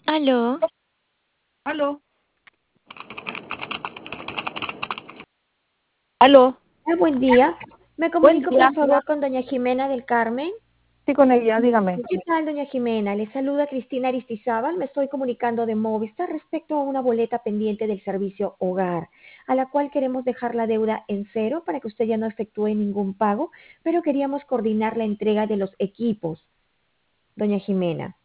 Aló, Aló, aló, Buen día. Me buen comunico, por día. favor, con doña Jimena del Carmen. Sí, con ella, dígame. ¿Qué tal, doña Jimena? Le saluda Cristina Aristizábal. Me estoy comunicando de Movistar respecto a una boleta pendiente del servicio Hogar, a la cual queremos dejar la deuda en cero para que usted ya no efectúe ningún pago, pero queríamos coordinar la entrega de los equipos, doña Jimena.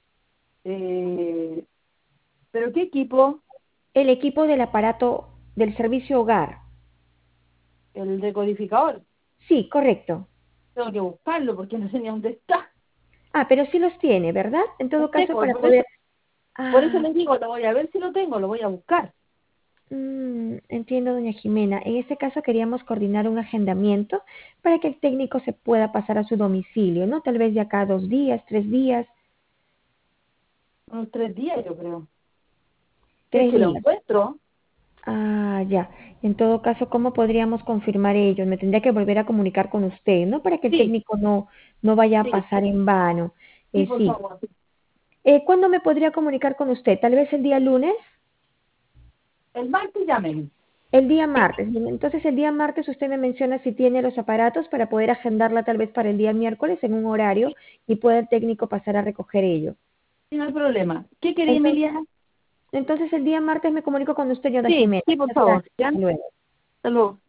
Eh, ¿Pero qué equipo? El equipo del aparato del servicio Hogar. ¿El decodificador? Sí, correcto. Tengo que buscarlo porque no sé ni dónde está. Ah, pero sí los tiene, ¿verdad? En No todo caso, tengo, para poder... por eso Ah, les digo, lo voy a ver si lo tengo, lo voy a buscar. Entiendo, doña Jimena. En este caso queríamos coordinar un agendamiento para que el técnico se pueda pasar a su domicilio, ¿no? Tal vez de acá a 2 días, 3 días, Unos 3 días, yo creo. Si es tres que lo días. encuentro. Ah, ya. En todo caso, ¿cómo podríamos confirmar ello? Me tendría que volver a comunicar con usted, ¿no? Para que el Sí, técnico no vaya a sí, pasar en vano. sí, por Sí. favor. ¿Cuándo me podría comunicar con usted? ¿Tal vez el día lunes? El martes llamen. El día martes. Bien, entonces, el día martes usted me menciona si tiene los aparatos para poder agendarla tal vez para el día miércoles en un horario y pueda el técnico pasar a recoger ello. Sí, no hay problema. ¿Qué quería, Entonces, Emilia? entonces el día martes me comunico con usted, doña Sí, Jimena. sí, por Muchas favor. gracias. ¿Ya? Hasta luego. Hasta luego.